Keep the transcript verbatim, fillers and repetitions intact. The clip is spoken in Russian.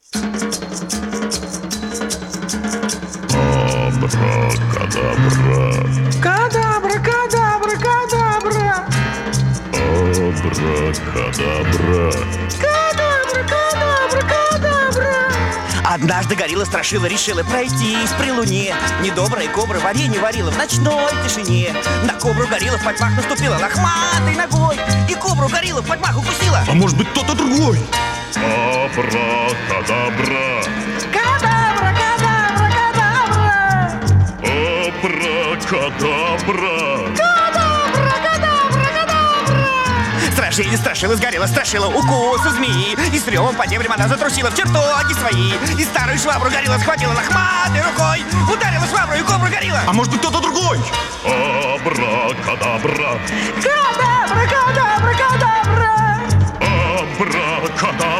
Абракадабра. Кадабра, кадабра, кадабра. Абракадабра. Кадабра, кадабра, кадабра. Однажды горилла страшила, решила пройтись при луне. Недобрая кобра варенье варила в ночной тишине. На кобру горилла в потьмах наступила лохматой ногой, и кобру горилла в потьмах укусила. А может быть, кто-то другой? Абракадабра. Кадабра, кадабра, кадабра. Абракадабра. Кадабра, кадабра, кадабра. Страшили, страшила, сгорела, страшила укусу змеи. И с ревом по дебрям она затрусила в чертоги свои. И старую швабру горилла схватила лохматой рукой, ударила швабру, и кобру горилла. А может быть, кто-то другой? Абракадабра. Кадабра, кадабра, кадабра. Абракадабра.